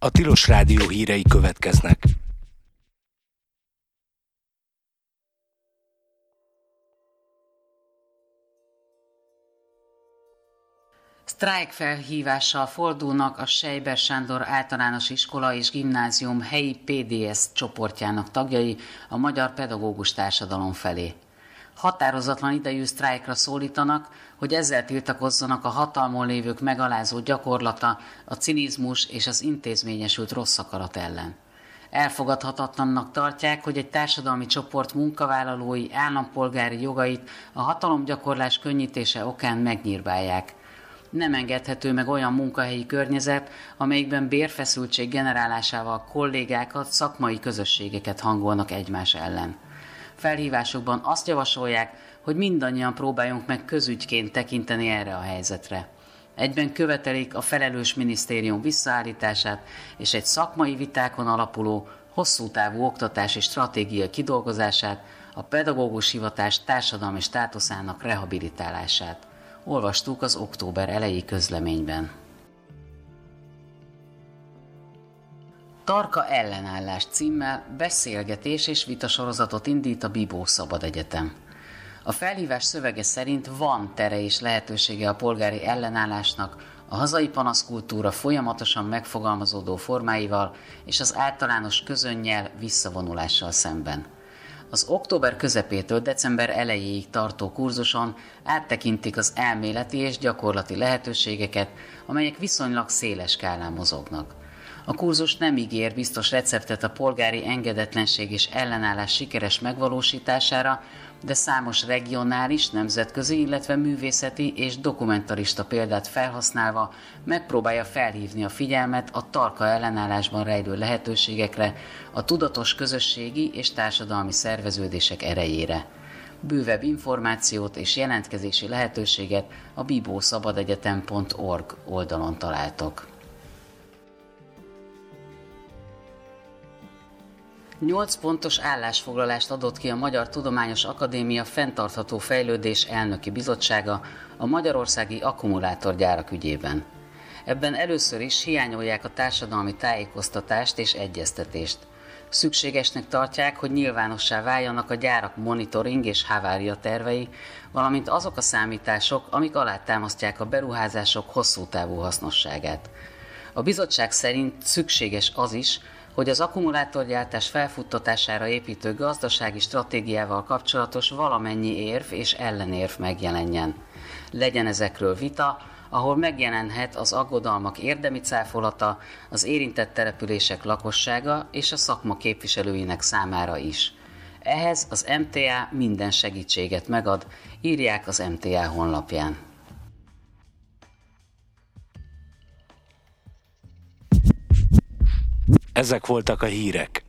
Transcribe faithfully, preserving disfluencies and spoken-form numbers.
A Tilos Rádió hírei következnek. Sztrájkfelhívással fordulnak a Seiber Sándor Általános Iskola és Gimnázium helyi pé dé es csoportjának tagjai a magyar pedagógus társadalom felé. Határozatlan idejű sztrájkra szólítanak, hogy ezzel tiltakozzanak a hatalmon lévők megalázó gyakorlata, a cinizmus és az intézményesült rossz akarat ellen. Elfogadhatatlannak tartják, hogy egy társadalmi csoport munkavállalói állampolgári jogait a hatalomgyakorlás könnyítése okán megnyírbálják. Nem engedhető meg olyan munkahelyi környezet, amelyikben bérfeszültség generálásával kollégákat, szakmai közösségeket hangolnak egymás ellen. Felhívásukban azt javasolják, hogy mindannyian próbáljunk meg közügyként tekinteni erre a helyzetre. Egyben követelik a felelős minisztérium visszaállítását és egy szakmai vitákon alapuló, hosszú távú oktatási stratégia kidolgozását, a pedagógus hivatás társadalmi státuszának rehabilitálását. Olvastuk az október eleji közleményben. Tarka ellenállás címmel beszélgetés és vitasorozatot indít a Bibó Szabad Egyetem. A felhívás szövege szerint van tere és lehetősége a polgári ellenállásnak a hazai panaszkultúra folyamatosan megfogalmazódó formáival és az általános közönnyel visszavonulással szemben. Az október közepétől december elejéig tartó kurzuson áttekintik az elméleti és gyakorlati lehetőségeket, amelyek viszonylag széles skálán mozognak. A kurzus nem ígér biztos receptet a polgári engedetlenség és ellenállás sikeres megvalósítására, de számos regionális, nemzetközi, illetve művészeti és dokumentarista példát felhasználva megpróbálja felhívni a figyelmet a tarka ellenállásban rejlő lehetőségekre, a tudatos közösségi és társadalmi szerveződések erejére. Bővebb információt és jelentkezési lehetőséget a bibószabadegyetem pont org oldalon találtok. Nyolc pontos állásfoglalást adott ki a Magyar Tudományos Akadémia Fenntartható Fejlődés Elnöki Bizottsága a magyarországi akkumulátorgyárak ügyében. Ebben először is hiányolják a társadalmi tájékoztatást és egyeztetést. Szükségesnek tartják, hogy nyilvánossá váljanak a gyárak monitoring és havária tervei, valamint azok a számítások, amik alátámasztják a beruházások hosszú távú hasznosságát. A bizottság szerint szükséges az is, hogy az akkumulátorgyártás felfuttatására építő gazdasági stratégiával kapcsolatos valamennyi érv és ellenérv megjelenjen. Legyen ezekről vita, ahol megjelenhet az aggodalmak érdemi cáfolata, az érintett települések lakossága és a szakma képviselőinek számára is. Ehhez az em té á minden segítséget megad, írják az em té á honlapján. Ezek voltak a hírek.